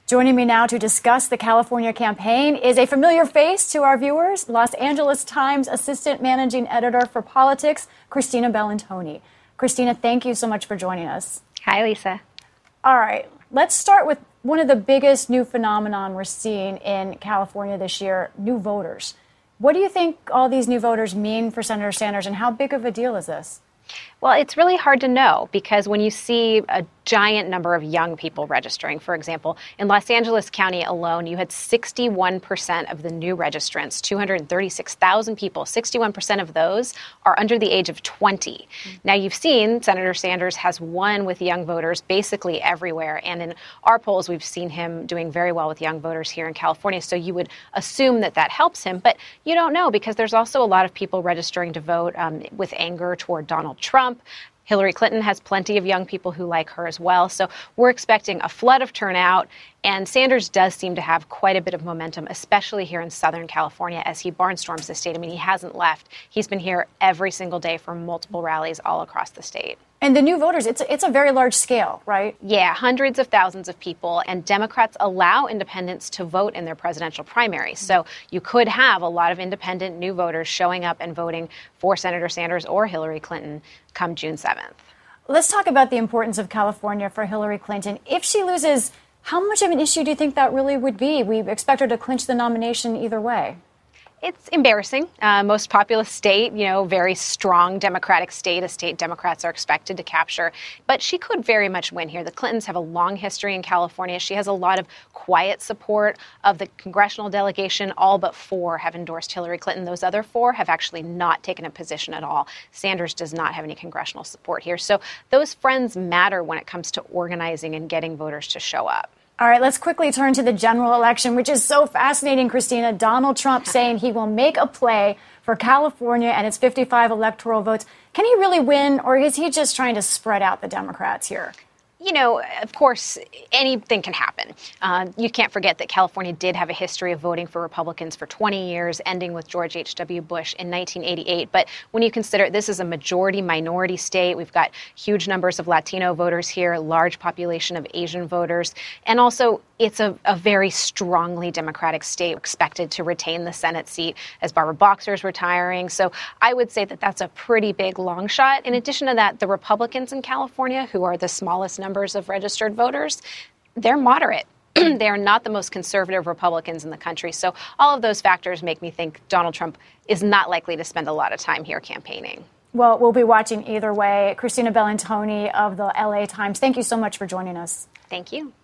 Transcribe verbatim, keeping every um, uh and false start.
Joining me now to discuss the California campaign is a familiar face to our viewers, Los Angeles Times Assistant Managing Editor for Politics, Christina Bellantoni. Christina, thank you so much for joining us. Hi, Lisa. All right, let's start with one of the biggest new phenomenon we're seeing in California this year, new voters. What do you think all these new voters mean for Senator Sanders, and how big of a deal is this? Well, it's really hard to know because when you see a giant number of young people registering, for example, in Los Angeles County alone, you had sixty-one percent of the new registrants, two hundred thirty-six thousand people, sixty-one percent of those are under the age of twenty. Mm-hmm. Now, you've seen Senator Sanders has won with young voters basically everywhere. And in our polls, we've seen him doing very well with young voters here in California. So you would assume that that helps him. But you don't know because there's also a lot of people registering to vote um, with anger toward Donald Trump. Hillary Clinton has plenty of young people who like her as well. So we're expecting a flood of turnout. And Sanders does seem to have quite a bit of momentum, especially here in Southern California, as he barnstorms the state. I mean, he hasn't left. He's been here every single day for multiple rallies all across the state. And the new voters, it's, it's a very large scale, right? Yeah, hundreds of thousands of people. And Democrats allow independents to vote in their presidential primaries. So you could have a lot of independent new voters showing up and voting for Senator Sanders or Hillary Clinton come June seventh. Let's talk about the importance of California for Hillary Clinton. If she loses, how much of an issue do you think that really would be? We expect her to clinch the nomination either way. It's embarrassing. Uh, most populous state, you know, very strong Democratic state, a state Democrats are expected to capture. But she could very much win here. The Clintons have a long history in California. She has a lot of quiet support of the congressional delegation. All but four have endorsed Hillary Clinton. Those other four have actually not taken a position at all. Sanders does not have any congressional support here. So those friends matter when it comes to organizing and getting voters to show up. All right, let's quickly turn to the general election, which is so fascinating, Christina. Donald Trump saying he will make a play for California and its fifty-five electoral votes. Can he really win, or is he just trying to spread out the Democrats here? You know, of course, anything can happen. Uh, you can't forget that California did have a history of voting for Republicans for twenty years, ending with George H W. Bush in nineteen eighty-eight. But when you consider this is a majority-minority state, we've got huge numbers of Latino voters here, large population of Asian voters, and also it's a, a very strongly Democratic state expected to retain the Senate seat as Barbara Boxer's retiring. So I would say that that's a pretty big long shot. In addition to that, the Republicans in California, who are the smallest numbers of registered voters, they're moderate. They're not the most conservative Republicans in the country. So all of those factors make me think Donald Trump is not likely to spend a lot of time here campaigning. Well, we'll be watching either way. Christina Bellantoni of the L A Times, thank you so much for joining us. Thank you.